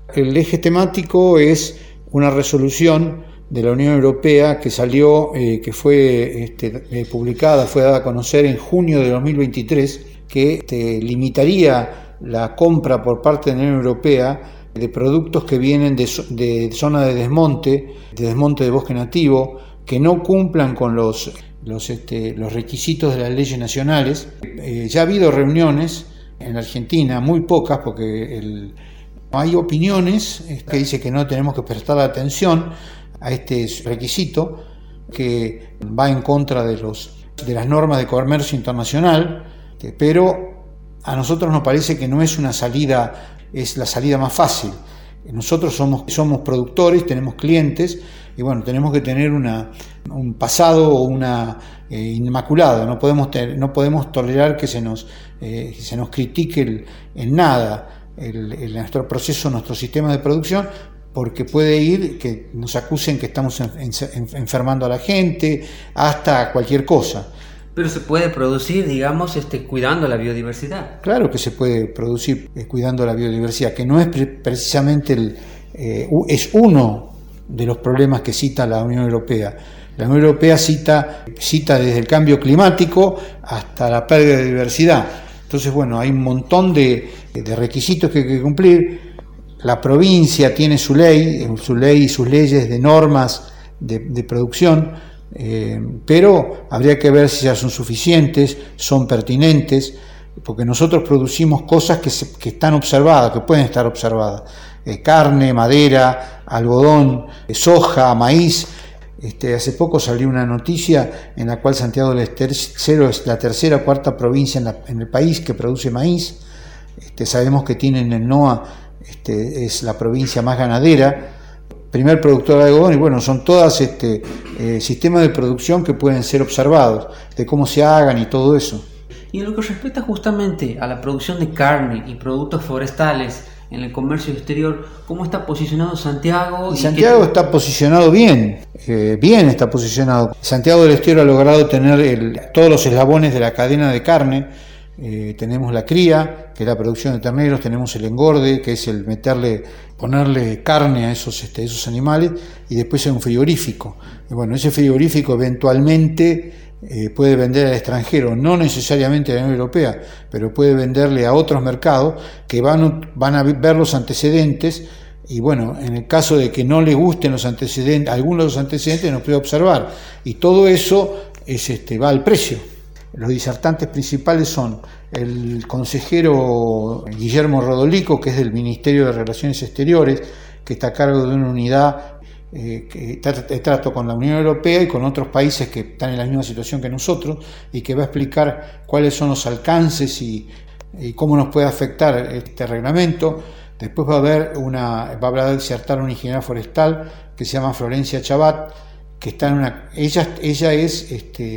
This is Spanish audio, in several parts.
El eje temático es una resolución de la Unión Europea que salió, que fue publicada, fue dada a conocer en junio de 2023, que limitaría la compra por parte de la Unión Europea de productos que vienen de zona de desmonte de bosque nativo, que no cumplan con los requisitos de las leyes nacionales. Ya ha habido reuniones en Argentina, muy pocas, porque hay opiniones que dicen que no tenemos que prestar atención a este requisito, que va en contra de las normas de comercio internacional, pero a nosotros nos parece que no es una salida, es la salida más fácil. Nosotros somos productores, tenemos clientes, y bueno, tenemos que tener un pasado o una inmaculada. No podemos tolerar que se nos critique en nada nuestro proceso, nuestro sistema de producción, porque puede ir que nos acusen que estamos enfermando a la gente, hasta cualquier cosa. Pero se puede producir, digamos, cuidando la biodiversidad. Claro que se puede producir cuidando la biodiversidad, que no es precisamente es uno de los problemas que cita la Unión Europea. La Unión Europea cita desde el cambio climático hasta la pérdida de diversidad. Entonces, bueno, hay un montón de requisitos que hay que cumplir. La provincia tiene su ley y sus leyes de normas de producción, pero habría que ver si ya son suficientes, son pertinentes, porque nosotros producimos cosas que están observadas, que pueden estar observadas: carne, madera, algodón, soja, maíz. Hace poco salió una noticia en la cual Santiago del Estero es la tercera o cuarta provincia en el país que produce maíz. Sabemos que tienen el NOA, es la provincia más ganadera, primer productor de algodón, y bueno, son todas sistemas de producción que pueden ser observados, de cómo se hagan y todo eso. Y en lo que respecta justamente a la producción de carne y productos forestales en el comercio exterior, ¿cómo está posicionado Santiago? Y Santiago está posicionado bien está posicionado. Santiago del Estero ha logrado tener todos los eslabones de la cadena de carne. Tenemos la cría, que es la producción de terneros, tenemos el engorde, que es el ponerle carne a esos animales, y después hay un frigorífico. Y bueno, ese frigorífico eventualmente puede vender al extranjero, no necesariamente a la Unión Europea, pero puede venderle a otros mercados que van a ver los antecedentes, y bueno, en el caso de que no les gusten los antecedentes, algunos de los antecedentes nos puede observar, y todo eso va al precio. Los disertantes principales son el consejero Guillermo Rodolico, que es del Ministerio de Relaciones Exteriores, que está a cargo de una unidad que trato con la Unión Europea y con otros países que están en la misma situación que nosotros, y que va a explicar cuáles son los alcances y cómo nos puede afectar este reglamento. Después va a disertar una ingeniera forestal que se llama Florencia Chabat, que está ella es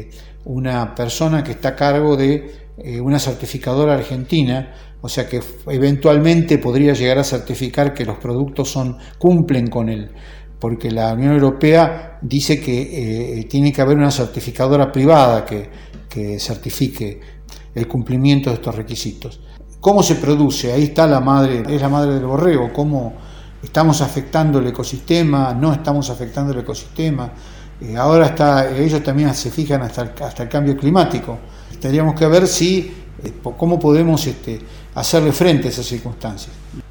una persona que está a cargo de una certificadora argentina, o sea que eventualmente podría llegar a certificar que los productos cumplen con él, porque la Unión Europea dice que tiene que haber una certificadora privada que certifique el cumplimiento de estos requisitos. ¿Cómo se produce? Ahí está es la madre del borrego. ¿Cómo estamos afectando el ecosistema? ¿No estamos afectando el ecosistema? Ahora ellos también se fijan hasta el cambio climático. Tendríamos que ver cómo podemos hacerle frente a esas circunstancias.